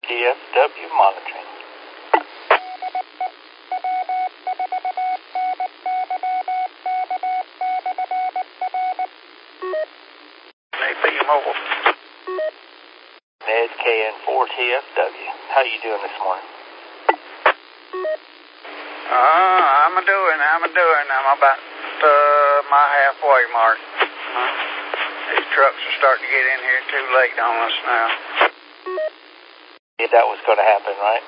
DFW monitoring. AP Mobile. Med KN4 TFW. How you doing this morning? I'm doing. I'm about my halfway mark. These trucks are starting to get in here too late on us now. Yeah, that was going to happen, right?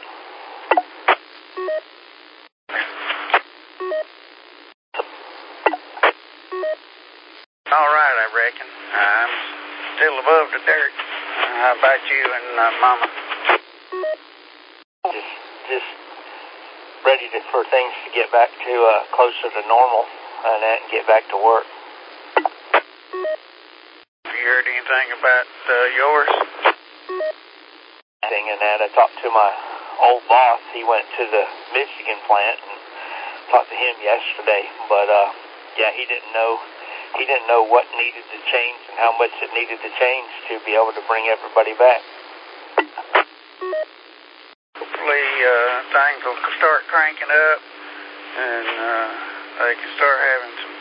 All right, I reckon. I'm still above the dirt. How about you and Mama? Just ready for things to get back to closer to normal and get back to work. Have you heard anything about yours? And that I talked to my old boss. He went to the Michigan plant and talked to him yesterday. But yeah, he didn't know what needed to change and how much it needed to change to be able to bring everybody back. Hopefully things will start cranking up and they can start having some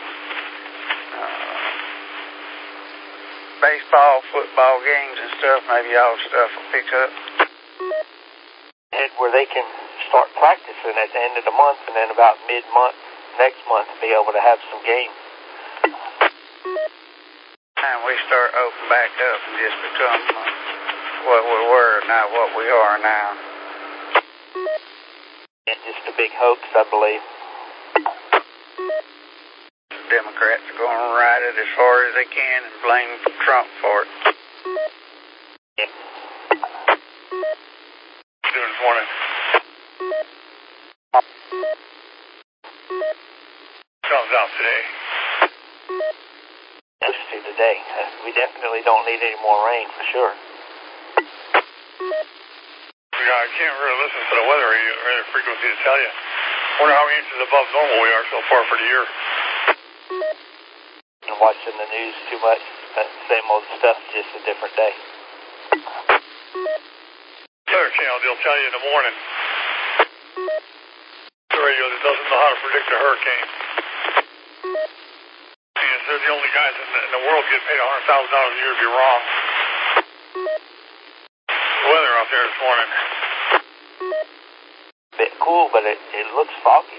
baseball, football games and stuff. Maybe all the stuff will pick up. And where they can start practicing at the end of the month and then about mid-month next month be able to have some games. And we start opening back up and just become what we were, not what we are now. It's just a big hoax, I believe. The Democrats are going to ride it as far as they can and blame Trump for it. Yeah. What are you doing this morning? Comes out today. Today. We definitely don't need any more rain for sure. Yeah, I can't really listen to the weather frequency to tell you. Wonder how many inches above normal we are so far for the year. And watching the news too much. Same old stuff, just a different day. Weather channel, they'll tell you in the morning. The radio that doesn't know how to predict a hurricane. They're the only guys in the world getting paid $100,000 a year to be wrong. The weather out there this morning. Bit cool, but it looks foggy.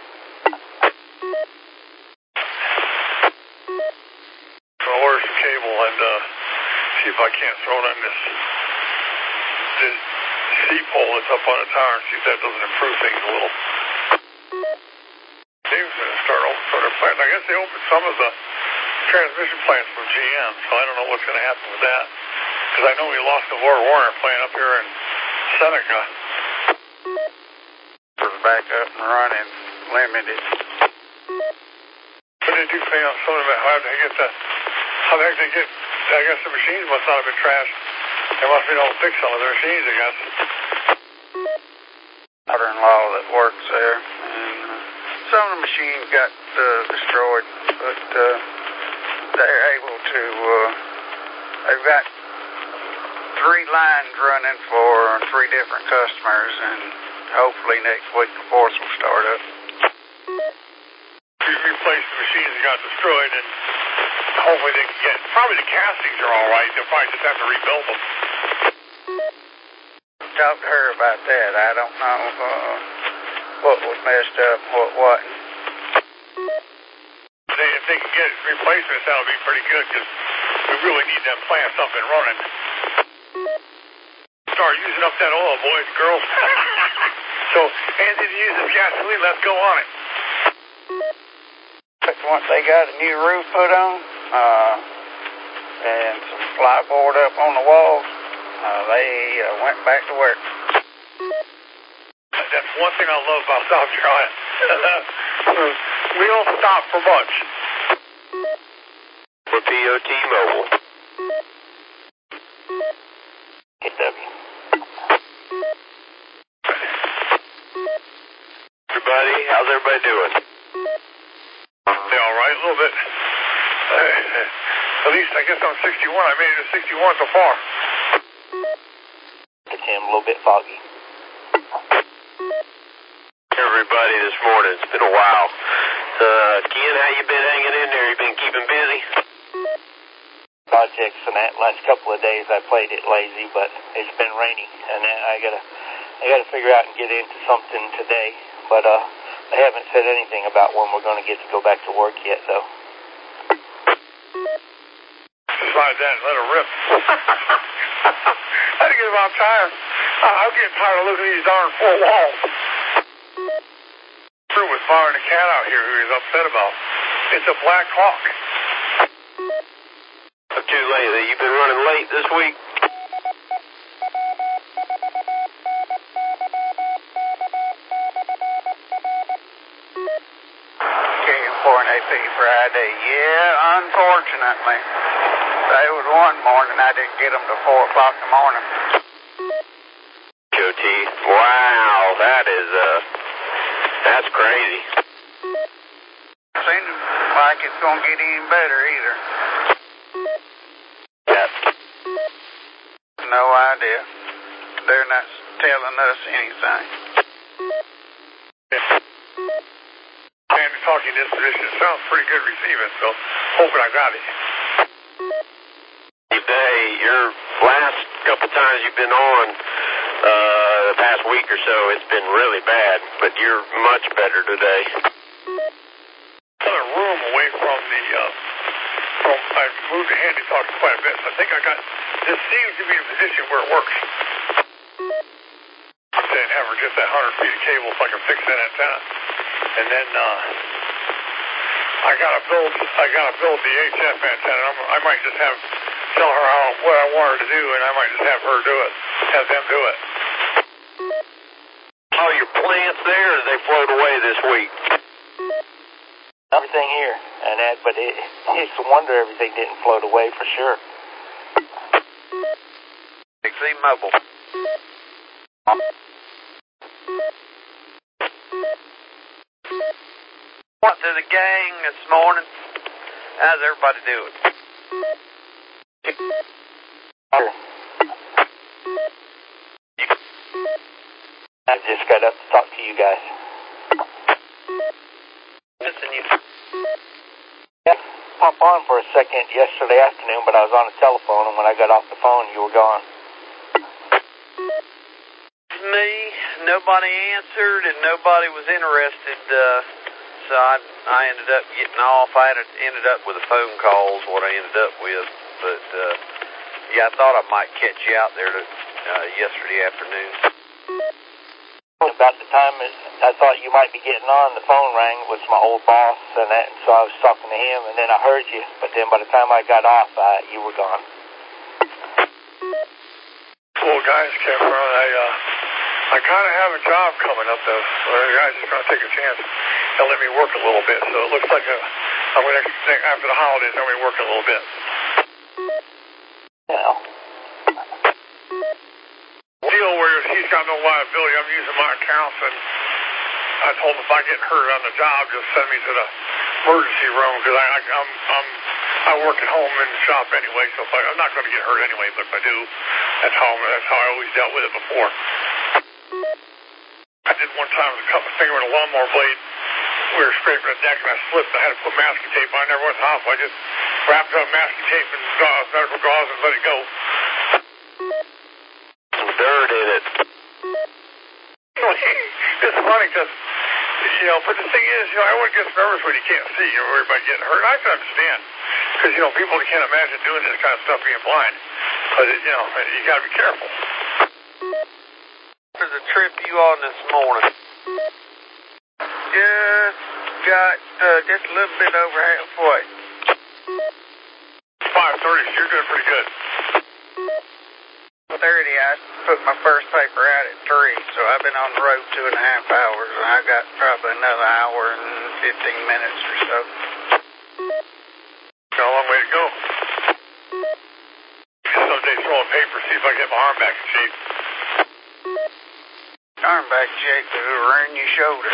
I'll order some cable and see if I can't throw it on this sea pole that's up on the tower and see if that doesn't improve things a little. Dave's going to start opening their plant. I guess they opened some of the transmission plants from GM, so I don't know what's going to happen with that. Because I know we lost the Warner plant up here in Seneca. We're back up and running, limited. What did they do on some of it? How the heck they get, I guess the machines must not have been trashed. They must be able to fix some of the machines, I guess. Daughter-in-law that works there, and some of the machines got destroyed, but they're able to, they've got 3 lines running for 3 different customers, and hopefully next week the 4th will start up. We replaced the machines that got destroyed, and hopefully they can get, probably the castings are all right, they'll probably just have to rebuild them. Talk to her about that. I don't know what was messed up and what wasn't. If they can get replacements, that'll be pretty good, because we really need them plants up and running. Start using up that oil, boys and girls. So, Andy, to use the gasoline, let's go on it. Once they got a new roof put on, and some flyboard up on the walls, they went back to work. That's one thing I love about South Carolina. We don't stop for much. For POT Mobile. KW. Everybody, how's everybody doing? They all right? A little bit. At least I guess I'm 61. I made it to 61 so far. Good 10 a little bit foggy. Everybody this morning, it's been a while. Ken, how you been hanging in there? You been keeping busy? Projects and that last couple of days I played it lazy, but it's been raining, and I gotta figure out and get into something today. But they haven't said anything about when we're going to get to go back to work yet, though. Slide that and let it rip. I think it's about time. I'm getting tired of looking at these darn four walls. Through with firing a cat out here who he's upset about. It's a Black Hawk. Too late. You've been running late this week? Came for an AP Friday. Yeah, unfortunately. There was one morning I didn't get them till 4 o'clock in the morning. QT. Wow, that's crazy. Seems like it's going to get any better either. Yeah. No idea. They're not telling us anything. Sandy talking this position sounds pretty good receiving, so hoping I got it. Today, your last couple times you've been on the past week or so, it's been really bad, but you're much better today. In a room away from the, I moved to Handy Talk quite a bit, so I think I got, this seems to be a position where it works. I'm saying have her get that 100 feet of cable so I can fix that antenna. And then, I gotta build the HF antenna. I might just tell her what I want her to do, and I might just have her do it, have them do it. Oh, your plants there, or they float away this week? Everything here, and that, but it's a wonder everything didn't float away for sure. XE Mobile. Went to the gang this morning. How's everybody doing? Sure. I just got up to talk to you guys. Missing you. Yeah, pop on for a second yesterday afternoon, but I was on the telephone, and when I got off the phone, you were gone. Me, nobody answered, and nobody was interested, so I ended up getting off. I ended up with a phone call is what I ended up with, but yeah, I thought I might catch you out there yesterday afternoon. About the time I thought you might be getting on, the phone rang. It was my old boss, and so I was talking to him, and then I heard you, but then by the time I got off, you were gone. Well, guys, Kevin, I kind of have a job coming up, though. So the guys just going to take a chance and let me work a little bit. So it looks like I'm going to, after the holidays, I'm going to work a little bit. You know. Deal where he's got no liability. I'm using my accounts, and I told him if I get hurt on the job, just send me to the emergency room because I work at home and shop anyway. So I'm not going to get hurt anyway, but if I do, that's how I always dealt with it before. I did one time with a cut my finger with a lawnmower blade. We were scraping a deck and I slipped. I had to put masking tape on. I never went to the hospital. I just wrapped up masking tape and medical gauze and let it go. Some dirt in it. It's funny because, but the thing is, everyone gets nervous when you can't see, everybody getting hurt. I can understand because, people can't imagine doing this kind of stuff being blind. But, you got to be careful. Where's the trip you on this morning? Just got just a little bit over halfway. 5:30, so you're doing pretty good. 30, I put my first paper out at 3, so I've been on the road 2.5 hours, and I got probably another hour and 15 minutes or so. Got a long way to go. Someday throw a paper, see if I can get my arm back in shape. Arm back in shape, it'll ruin your shoulder.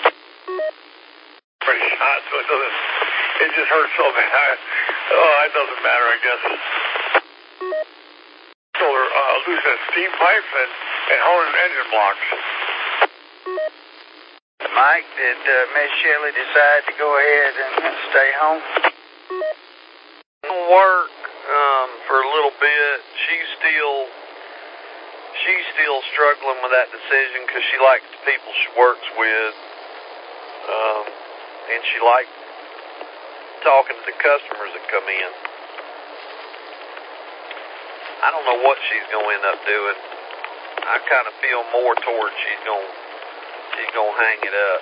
Pretty shot, so it just hurts so bad. It doesn't matter, I guess. So they're losing steam pipes, and and honing engine blocks. Mike, did Miss Shelley decide to go ahead and stay home? Work for a little bit. She's still struggling with that decision because she likes the people she works with, and she likes talking to the customers that come in. I don't know what she's going to end up doing. I kind of feel more towards she's going to hang it up.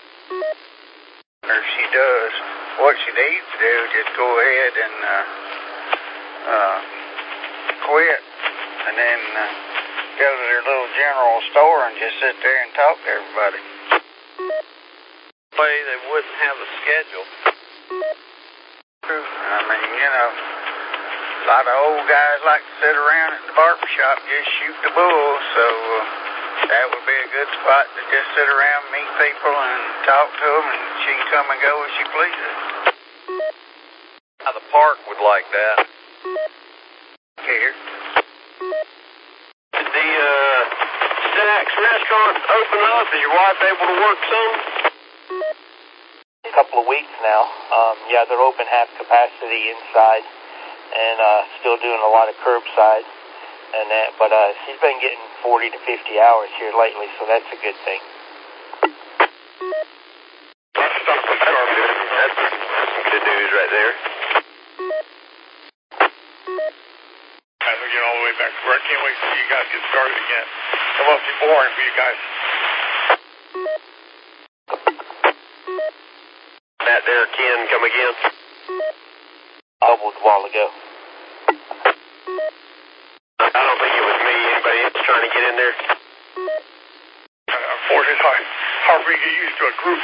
If she does, what she needs to do is just go ahead and quit, and then go to their little general store and just sit there and talk to everybody. Way they wouldn't have a schedule. I mean, you know, a lot of old guys like to sit around at the barber shop and just shoot the bull, so that would be a good spot to just sit around, meet people, and talk to them, and she can come and go as she pleases. The park would like that. Here. Did the Snacks restaurant open up? Is your wife able to work some? A couple of weeks now. Yeah, they're open half capacity inside and still doing a lot of curbside and that, but she's been getting 40 to 50 hours here lately, so that's a good thing. That's some good news right there. As we get all the way back to work, I can't wait till you guys get started again. It must be boring for you guys. That there, Ken, come again? Bubbled a while ago. I don't think it was me. Anybody else trying to get in there? Unfortunately, hard for me to get used to a group.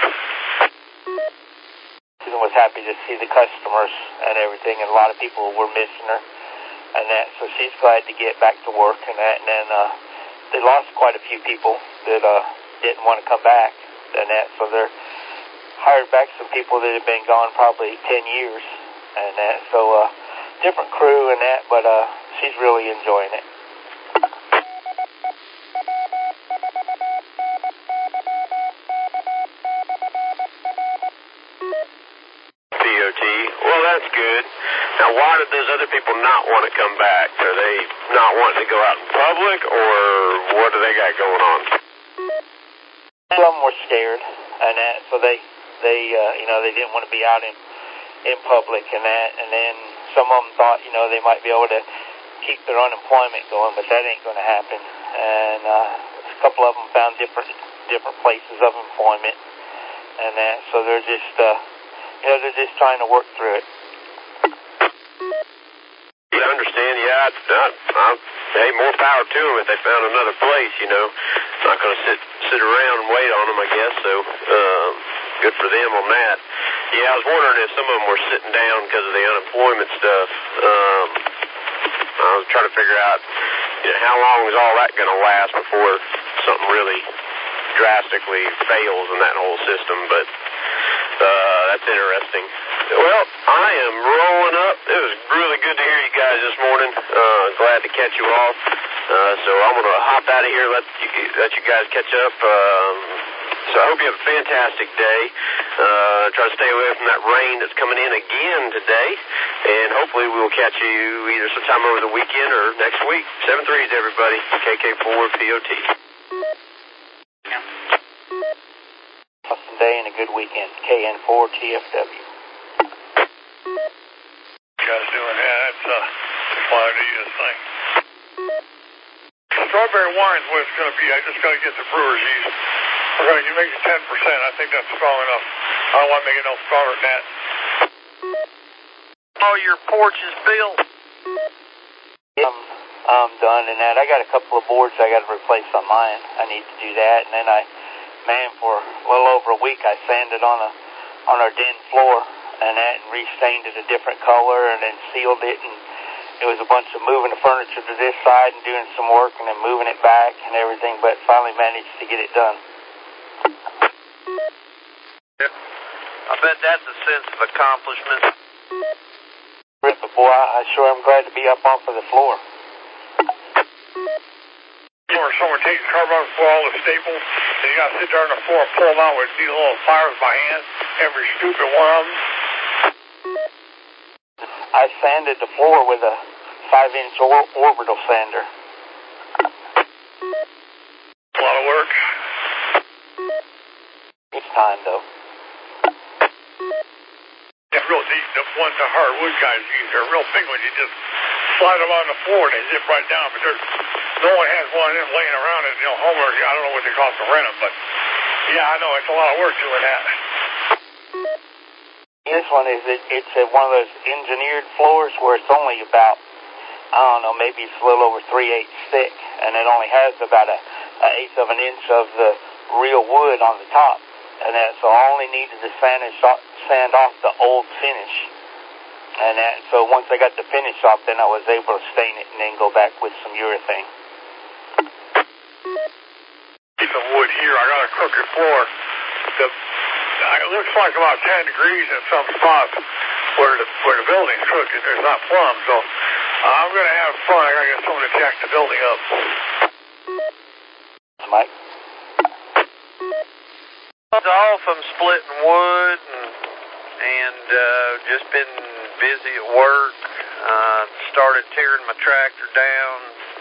Susan was happy to see the customers and everything, and a lot of people were missing her and that, so she's glad to get back to work and that, and then they lost quite a few people that didn't want to come back and that, so they're hired back some people that had been gone probably 10 years and that, so different crew and that, but she's really enjoying it. POT. Well, that's good. Now, why did those other people not want to come back? Are they not wanting to go out in public, or what do they got going on? Some of them were scared and that, so they they didn't want to be out in public and that, and then some of them thought, they might be able to keep their unemployment going, but that ain't going to happen. And a couple of them found different places of employment and that, so they're just they're just trying to work through it. I understand. Yeah, hey, more power to them if they found another place. Not going to sit around and wait on them, I guess. So good for them on that. Yeah, I was wondering if some of them were sitting down because of the unemployment stuff. I was trying to figure out how long is all that going to last before something really drastically fails in that whole system. But that's interesting. Well, I am rolling up. It was really good to hear you guys this morning. Glad to catch you off. So I'm going to hop out of here, let you guys catch up. So I hope you have a fantastic day. Try to stay away from that rain that's coming in again today. And hopefully we'll catch you either sometime over the weekend or next week. 7-3s, everybody. KK4 POT. Awesome day and a good weekend. KN4 TFW. Guys doing that? That's why I need this thing. Strawberry wine's what it's going to be. I just got to get the brewer's yeast. We're going to make it 10%. I think that's strong enough. I don't want to make it no stronger than that. Oh, your porch is built. I'm done and that. I got a couple of boards I got to replace on mine. I need to do that, and then for a little over a week I sanded on our den floor and that, and restained it a different color, and then sealed it, and it was a bunch of moving the furniture to this side and doing some work and then moving it back and everything, but finally managed to get it done. I bet that's a sense of accomplishment. Boy, I sure am glad to be up off of the floor. Yeah, where someone takes the carbon for all the staples, and you got to sit there on the floor and pull them out with these little pliers by hand, every stupid one of them. I sanded the floor with a 5-inch orbital sander. A lot of work. It's time, though. It's real deep. The ones the hardwood guys use, they're real big ones. You just slide them on the floor and they zip right down. But no one has one of them laying around. And, Homer, I don't know what they cost to rent them, but yeah, I know it's a lot of work doing that. This one is it's one of those engineered floors where it's only about, I don't know, maybe it's a little over 3/8 thick, and it only has about an eighth of an inch of the real wood on the top, and so I only needed to sand off the old finish, and so once I got the finish off, then I was able to stain it and then go back with some urethane. Piece of wood here. I got a crooked floor. It looks like about 10 degrees in some spots where the building's crooked. There's not plumb, so I'm going to have fun. I got to get someone to jack the building up. Mike? Off, I'm splitting wood and just been busy at work. Started tearing my tractor down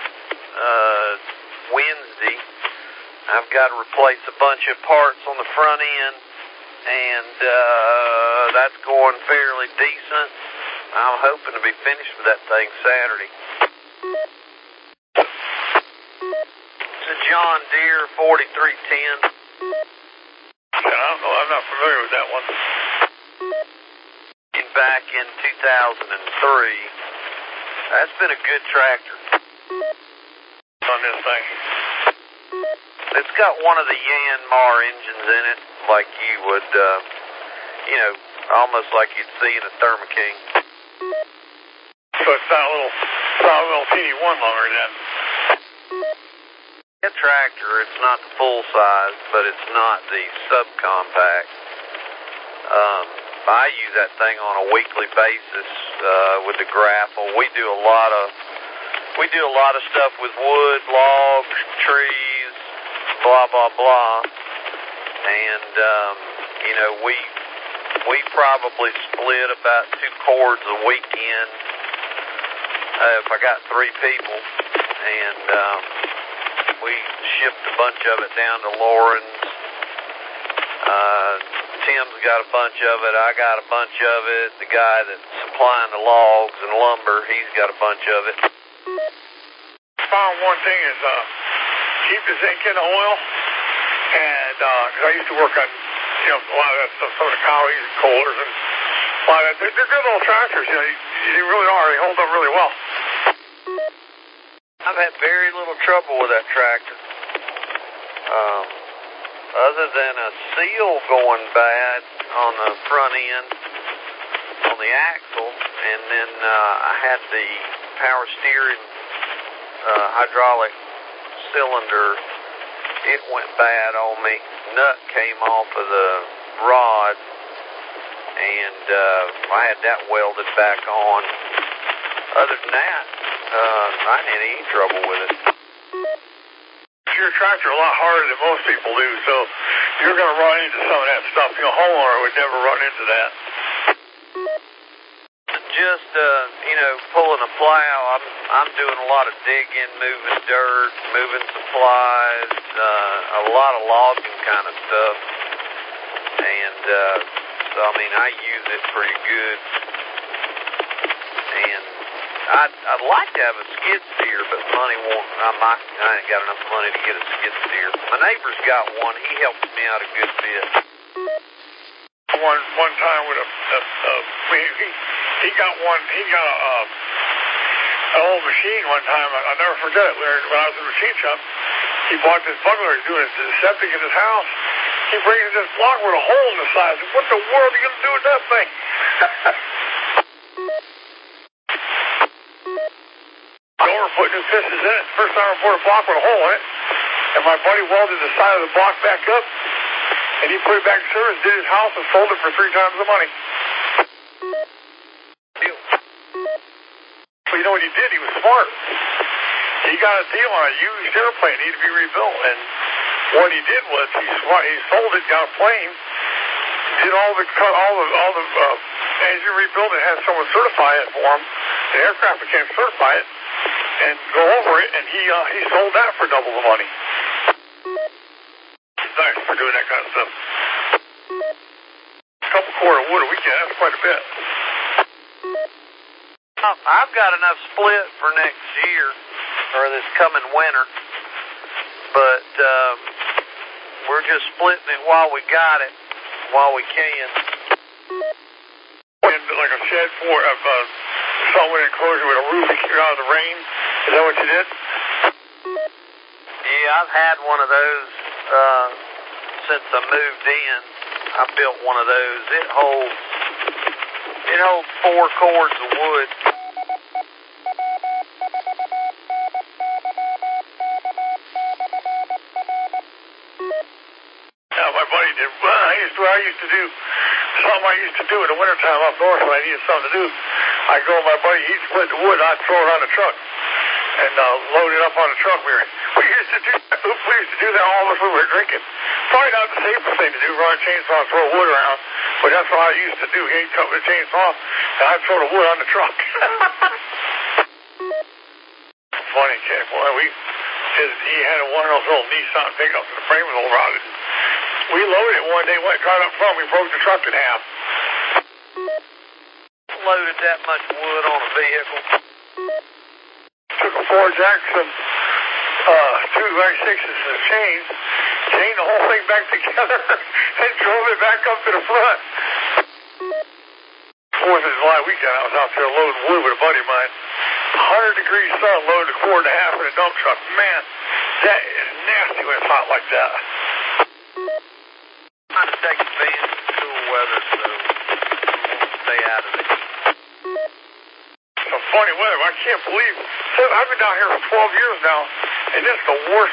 Wednesday. I've got to replace a bunch of parts on the front end, and that's going fairly decent. I'm hoping to be finished with that thing Saturday. It's a John Deere 4310. I don't know. I'm not familiar with that one. Back in 2003. That's been a good tractor. On this thing. It's got one of the Yanmar engines in it, like you would, almost like you'd see in a Thermo King. So it's not a little TD1 longer then. That tractor, it's not the full size, but it's not the subcompact. I use that thing on a weekly basis with the grapple. We do a lot of stuff with wood, logs, trees, blah blah blah, and we probably split about 2 cords a weekend if I got 3 people, and we shipped a bunch of it down to Lawrence. Tim's got a bunch of it. I got a bunch of it. The guy that's supplying the logs and lumber, he's got a bunch of it. Found one thing is keep the zinc in the oil, and because I used to work on a lot of that stuff, some of the Cowies and Kohlers and a lot of that. They're good little tractors. They really are. They hold up really well. I've had very little trouble with that tractor. Other than a seal going bad on the front end, on the axle, and then I had the power steering hydraulic cylinder, it went bad on me. Nut came off of the rod, and I had that welded back on. Other than that, I didn't have any trouble with it. Your tractor a lot harder than most people do, so you're going to run into some of that stuff. Homeowner would never run into that. Just pulling a plow. I'm doing a lot of digging, moving dirt, moving supplies, a lot of logging kind of stuff, and so I use it pretty good. And I'd like to have a skid steer, but money won't. I ain't got enough money to get a skid steer. My neighbor's got one. He helps me out a good bit. One time with he got one. He got an old machine one time. I'll never forget it. When I was in the machine shop, he bought this bungalow. He's doing his septic in his house. He brings this block with a hole in the side. I said, "What the world are you going to do with that thing?" Putting new pistons in it. First time I poured a block with a hole in it, and my buddy welded the side of the block back up, and he put it back in service, did his house, and sold it for 3 times the money. But you know what he did? He was smart. He he got a deal on a used airplane, needed to be rebuilt, and what he did was he sold it, got a plane, did all the engine rebuild, and had someone certify it for him. The aircraft mechanic certify it and go over it, and he sold that for double the money. Nice for doing that kind of stuff. A couple quart of wood a weekend, that's quite a bit. I've got enough split for next year, or this coming winter, but we're just splitting it while we got it, while we can. And like a shed for someone enclosure with a roof to keep it out of the rain. Is that what you did? Yeah, I've had one of those since I moved in. I built one of those. It holds 4 cords of wood. Yeah, my buddy did. Well, I used to do something I used to do in the wintertime up north when I needed something to do. I'd go with my buddy, he'd split the wood, I'd throw it on the truck and load it up on the truck. We used to do that all of us when we were drinking. Probably not the safest thing to do, run a chainsaw and throw wood around, but that's what I used to do. He'd cut with a chainsaw and I'd throw the wood on the truck. Funny kid, boy. He had one of those little Nissan pickups and the frame was all rotted. We loaded it one day, went right up front, we broke the truck in half. Loaded that much wood on a vehicle. Took a Ford Jackson, 2x6s and a chained the whole thing back together, and drove it back up to the front. 4th of July weekend, I was out there loading wood with a buddy of mine. 100-degree sun, loaded a quart and a half in a dump truck. Man, that is nasty when it's hot like that. I'm trying to take advantage of cool weather, so we'll stay out of it. Some funny weather. I can't believe. I've been down here for 12 years now, and this is the worst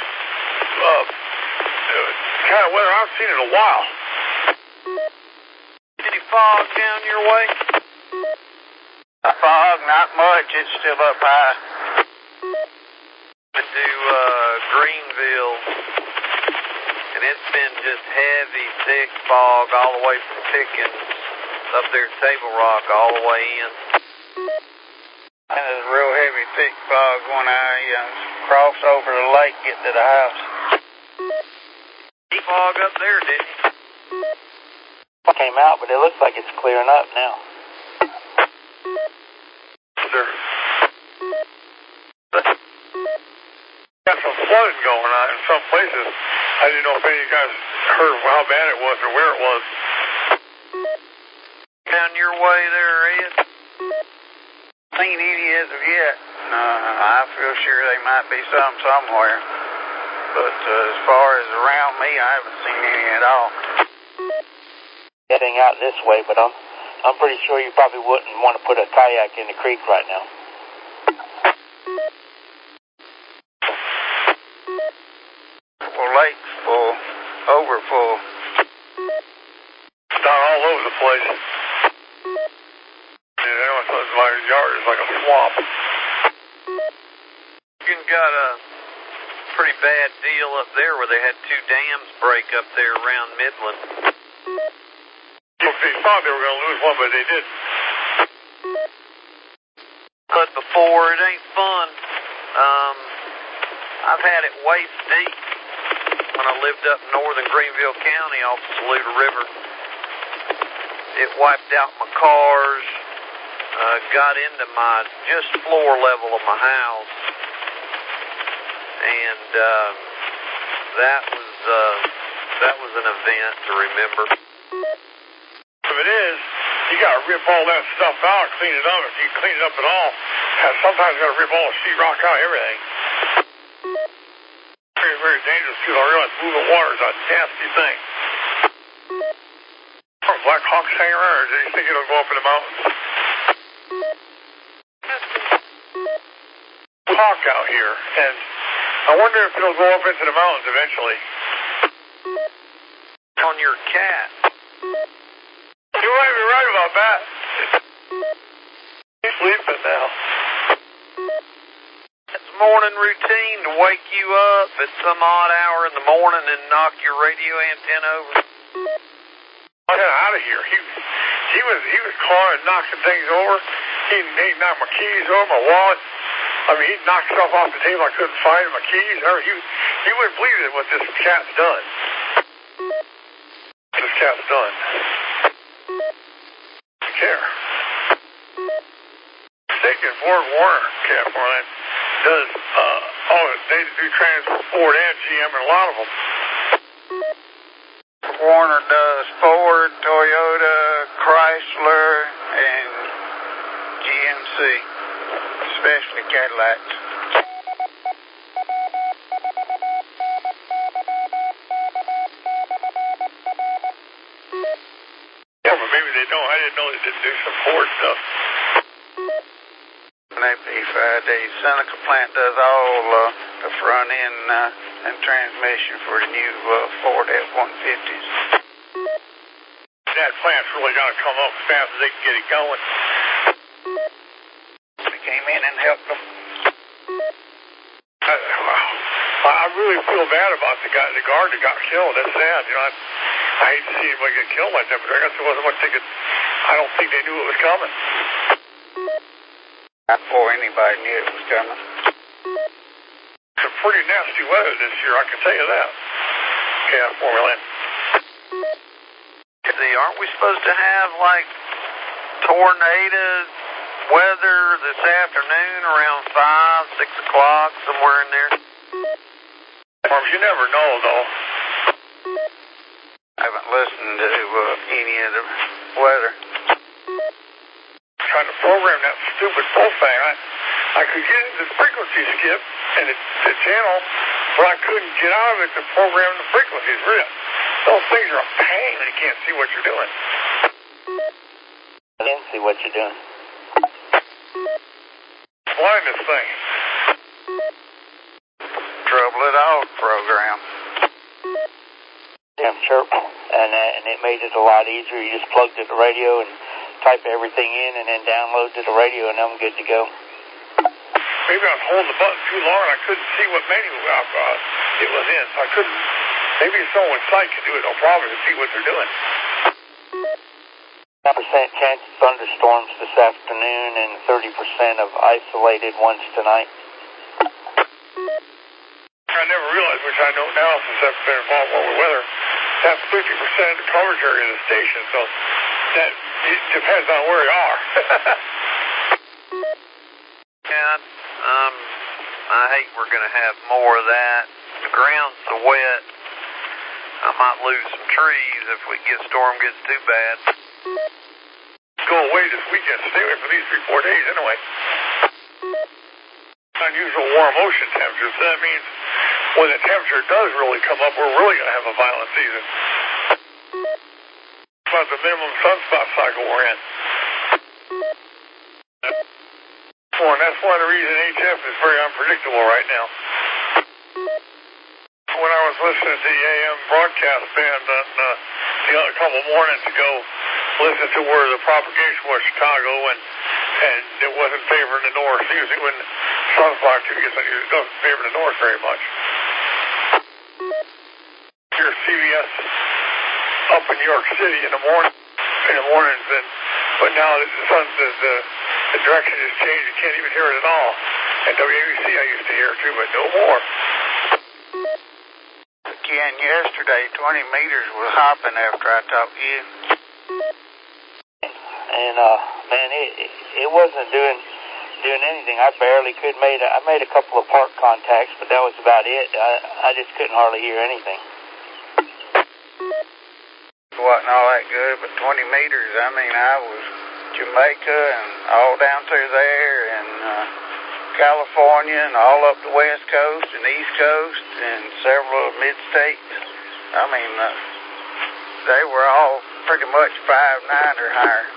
kind of weather I've seen in a while. Any fog down your way? Fog, not much. It's still up high. To do Greenville, and it's been just heavy, thick fog all the way from Pickens up there at Table Rock all the way in. And it's real heavy, thick fog when I cross over the lake, get to the house. He fog up there, didn't he? Came out, but it looks like it's clearing up now. Sure. Got some flooding going on in some places. I didn't know if any of you guys heard how bad it was or where it was. Down your way there, Ed? Seen any as of yet. I feel sure they might be some somewhere. But as far as around me, I haven't seen any at all. Heading out this way, but I'm pretty sure you probably wouldn't want to put a kayak in the creek right now. Well, lake's full, over full. It's down all over the place. My yard is like a swamp. You got a pretty bad deal up there where they had 2 dams break up there around Midland. If they thought they were going to lose one, but they didn't. But before, it ain't fun. I've had it waist deep when I lived up in northern Greenville County off the Saluda River. It wiped out my cars, got into my just floor level of my house, and that was an event to remember. If it is, you got to rip all that stuff out, clean it up. If you clean it up at all, sometimes you got to rip all the sheetrock out, everything. Very, very dangerous too. I realize moving water is a nasty thing. Are Black Hawks hanging around, or do you think it'll go up in the mountains? Hawk out here, and I wonder if it'll go up into the mountains eventually. On your cat. You might be right about that. He's sleeping now. That's morning routine to wake you up at some odd hour in the morning and knock your radio antenna over? I got out of here. He was clawing, knocking things over. He knocked my keys over, my wallet. I mean, he knocked stuff off the table. I couldn't find it, my keys. You wouldn't believe it, what this cat's done. This cat's done. Care. Taking Ford Warner, California, does they do transport Ford and GM and a lot of them. Warner does Ford, Toyota, Chrysler, and GMC, especially Cadillacs. Yeah, but maybe they don't. I didn't know they did do some Ford stuff. The Seneca plant does all the front end and transmission for the new Ford F-150s. That plant's really got to come up as fast as they can get it going. They came in and helped them. I really feel bad about the guard that got killed. That's sad. You know, I hate to see anybody get killed like that, but I guess there wasn't much they could. I don't think they knew it was coming. Not before anybody knew it was coming. Some pretty nasty weather this year, I can tell you that. California land. See, aren't we supposed to have like tornado weather this afternoon around 5, 6 o'clock, somewhere in there? You never know, though. I haven't listened to any of the weather. Trying to program that stupid Bullfang. I could get the frequency skip and the channel, but I couldn't get out of it to program the frequencies. Really, those things are a pain when you can't see what you're doing. I didn't see what you're doing. Blind this thing. Trouble it out program. Damn chirp, and it made it a lot easier. You just plugged in the radio and type everything in and then download to the radio and I'm good to go. Maybe I was holding the button too long and I couldn't see what menu it was in, so I couldn't. Maybe if someone with sight could do it, no problem, to see what they're doing. 10% chance of thunderstorms this afternoon and 30% of isolated ones tonight. I never realized, which I know now since I've been involved more with weather, that's 50% of the coverage area of the station, so that it depends on where you are. Yeah, I hate we're going to have more of that. The ground's so wet, I might lose some trees if storm gets too bad. Go away this weekend. Stay away for these 3-4 days anyway. Unusual warm ocean temperatures. So that means when the temperature does really come up, we're really going to have a violent season. It's about the minimum sunspot cycle we're in. And that's one of the reasons HF is very unpredictable right now. When I was listening to the AM broadcast band a couple mornings ago, listening to where the propagation was Chicago, and it wasn't favoring the north. Usually when sunspot gets on you, it doesn't favor the north very much. Here's CBS up in New York City in the mornings, but now the direction has changed. You can't even hear it at all. And WABC I used to hear too, but no more. Again, yesterday, 20 meters was hopping after I talked to you. And man, it wasn't doing anything. I barely could I made a couple of park contacts, but that was about it. I just couldn't hardly hear anything. It wasn't all that good, but 20 meters. I mean, I was Jamaica and all down through there, and California, and all up the West Coast and East Coast, and several mid-states. I mean, they were all pretty much 5.9 or higher.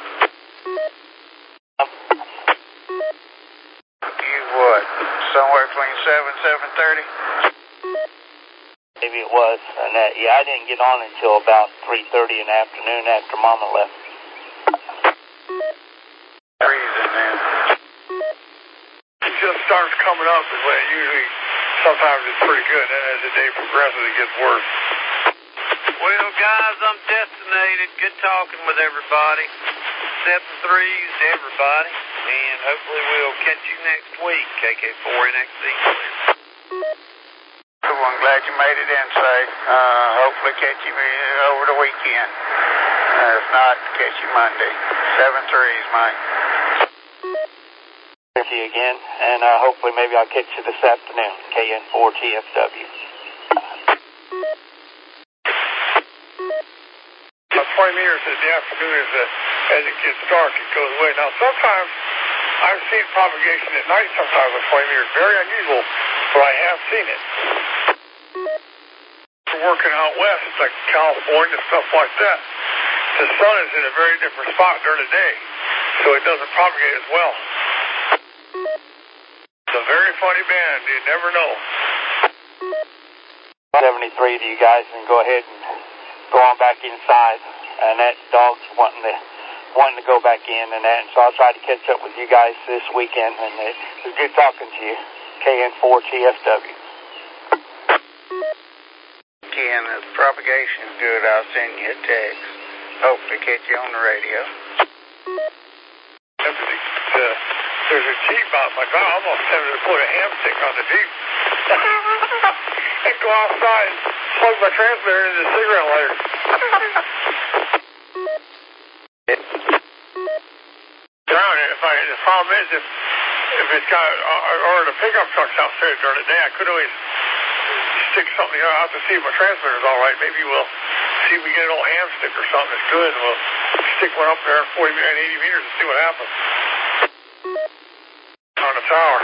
You what? Somewhere between 7, 7:30? Maybe it was. And I didn't get on until about 3:30 in the afternoon after Mama left. Freezing, man. Just starts coming up is when it usually, sometimes it's pretty good, and as the day progresses, it gets worse. Well, guys, I'm destinated. Good talking with everybody. 7-3s to everybody, and hopefully we'll catch you next week, KK4NXT. Cool, I'm glad you made it in safe. Hopefully catch you over the weekend. If not, catch you Monday. 7-3s, Mike. Thank you again, and hopefully maybe I'll catch you this afternoon, KN4GFW. About 20 meters in the afternoon as it gets dark, it goes away. Now, sometimes I've seen propagation at night sometimes with 20 meters. Very unusual, but I have seen it. We're working out west, like California, stuff like that. The sun is in a very different spot during the day, so it doesn't propagate as well. It's a very funny band. You never know. 73 to you guys, and go ahead and go on back inside. And that dog's wanting to go back in and that, and so I'll try to catch up with you guys this weekend. And it was good talking to you, KN4GFW. Ken, if the propagation's good, I'll send you a text. Hopefully catch you on the radio. There's a Jeep out. My God, I almost tempted to put a hamstick on the Jeep. And go outside and plug my transmitter into the cigarette lighter. The problem is if it's got, or the pickup truck's outside during the day, I could always stick something out to see if my transmitter's all right. Maybe we'll see if we get an old hamstick or something that's good, and we'll stick one up there at 40 and 80 meters and see what happens. On the tower.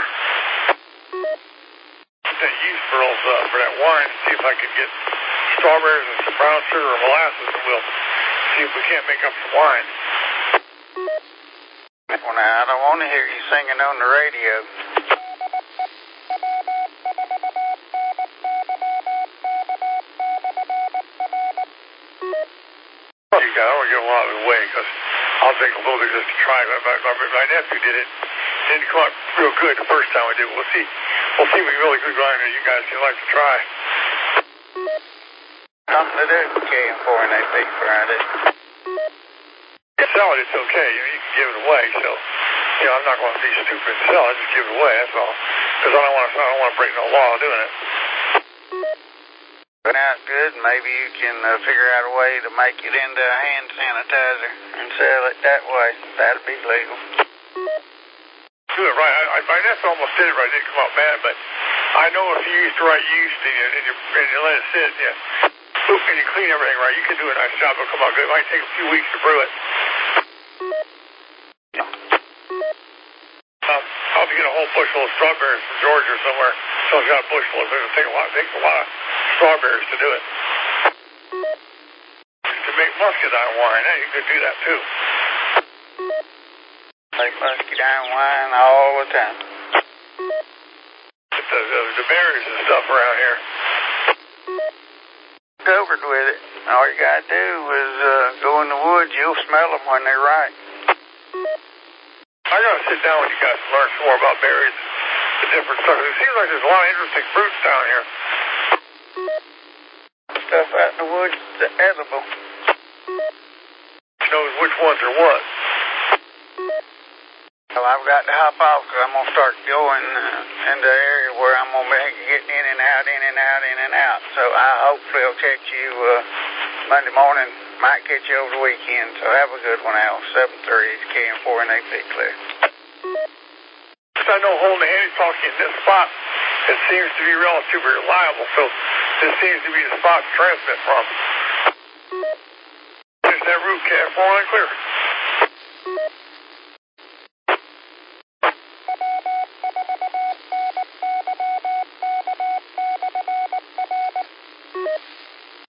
Put that yeast pearls for that wine and see if I can get strawberries and some brown sugar or molasses, and we'll see if we can't make up some wine. Well, now, I don't want to hear you singing on the radio. I don't want to give a lot of it away because I'll take a little bit just to try. My nephew did it. Didn't come out real good the first time I did it. We'll see. We'll see if we can really good grinder you guys can like to try. Something to do, KN4NXT Friday. Sell it, it's okay. You can give it away. So, I'm not going to be stupid and sell it. Just give it away. That's all. Because I don't want to break no law doing it. Out good, maybe you can figure out a way to make it into a hand sanitizer and sell it that way. That'll be legal. Good, right. My nephew almost did it right. It didn't come out bad, but I know if you use the right yeast and you let it sit, and you clean everything right, you can do a nice job. It'll come out good. It might take a few weeks to brew it. I'll have to get a whole bushel of strawberries from Georgia or somewhere. Someone's got a bushel of it. It'll take a lot. It takes a lot of strawberries to do it. To make muscadine wine, you could do that too. Make muscadine wine all the time. The berries and stuff around here. Covered with it. All you gotta do is go in the woods. You'll smell them when they're ripe. I gotta sit down with you guys and learn some more about berries and different stuff. It seems like there's a lot of interesting fruits down here. Stuff out in the woods that's edible. Knows which ones are what. Well, I've got to hop off because I'm going to start going in the area where I'm going to be getting in and out, in and out, in and out. So I hopefully will catch you Monday morning. Might catch you over the weekend. So have a good one, Al. 7-3, KN4NXT clear. I know holding the handy talking in this spot, it seems to be relatively reliable. So this seems to be the spot to transmit from. There's that root, KN4NXT clear.